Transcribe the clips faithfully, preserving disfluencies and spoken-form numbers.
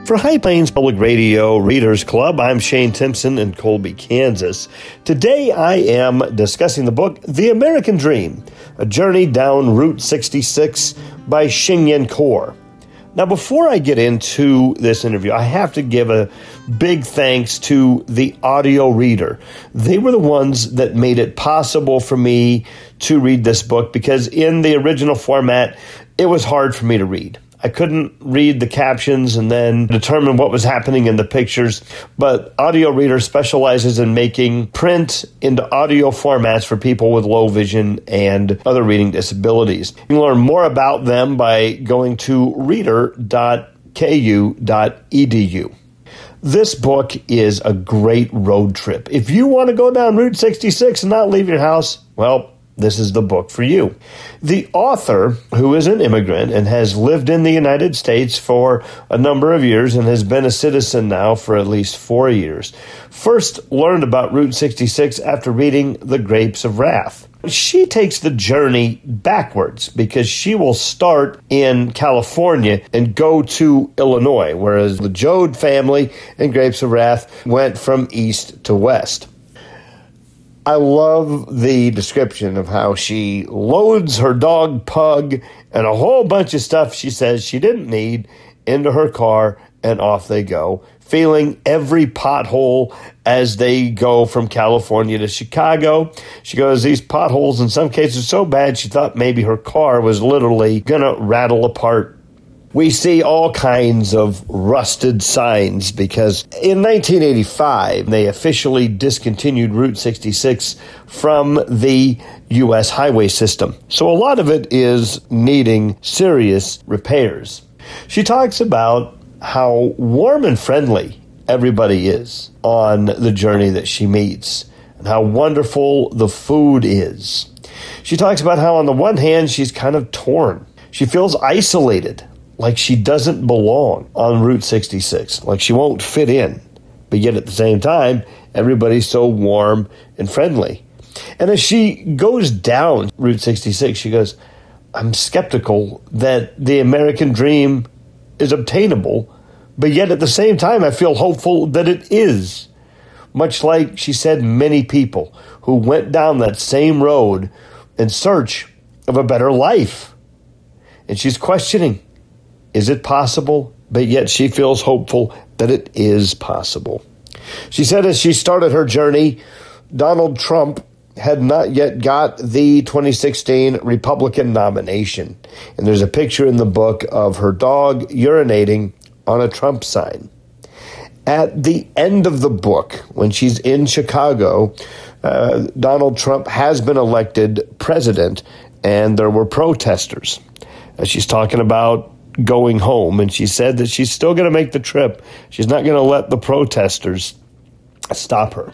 For High Plains Public Radio Readers Club, I'm Shane Timpson in Colby, Kansas. Today I am discussing the book The American Dream, A Journey Down Route sixty-six by Shin-Yin Khor. Now, before I get into this interview, I have to give a big thanks to the audio reader. They were the ones that made it possible for me to read this book because in the original format, it was hard for me to read. I couldn't read the captions and then determine what was happening in the pictures, but Audio Reader specializes in making print into audio formats for people with low vision and other reading disabilities. You can learn more about them by going to reader dot k u dot e d u. This book is a great road trip. If you want to go down Route sixty-six and not leave your house, well, this is the book for you. The author, who is an immigrant and has lived in the United States for a number of years and has been a citizen now for at least four years, first learned about Route sixty-six after reading The Grapes of Wrath. She takes the journey backwards because she will start in California and go to Illinois, whereas the Joad family in Grapes of Wrath went from east to west. I love the description of how she loads her dog Pug and a whole bunch of stuff she says she didn't need into her car, and off they go, feeling every pothole as they go from California to Chicago. She goes, these potholes in some cases so bad she thought maybe her car was literally going to rattle apart. We see all kinds of rusted signs because in nineteen eighty-five, they officially discontinued Route sixty-six from the U S highway system. So a lot of it is needing serious repairs. She talks about how warm and friendly everybody is on the journey that she meets and how wonderful the food is. She talks about how on the one hand, she's kind of torn. She feels isolated, like she doesn't belong on Route sixty-six, like she won't fit in. But yet at the same time, everybody's so warm and friendly. And as she goes down Route sixty-six, she goes, I'm skeptical that the American dream is obtainable, but yet at the same time, I feel hopeful that it is. Much like she said, many people who went down that same road in search of a better life. And she's questioning, is it possible? But yet she feels hopeful that it is possible. She said as she started her journey, Donald Trump had not yet got the twenty sixteen Republican nomination. And there's a picture in the book of her dog urinating on a Trump sign. At the end of the book, when she's in Chicago, uh, Donald Trump has been elected president, and there were protesters. Uh, she's talking about going home, and she said that she's still going to make the trip. She's not going to let the protesters stop her.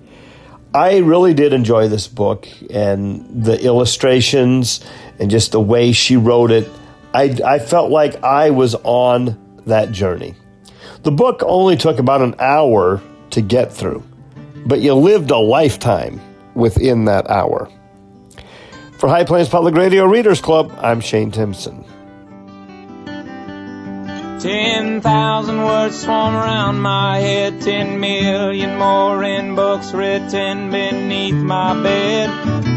I really did enjoy this book and the illustrations and just the way she wrote it. I, I felt like I was on that journey. The book only took about an hour to get through, but you lived a lifetime within that hour. For High Plains Public Radio Readers Club, I'm Shane Timpson. Ten thousand words swarm around my head, ten million more in books written beneath my bed.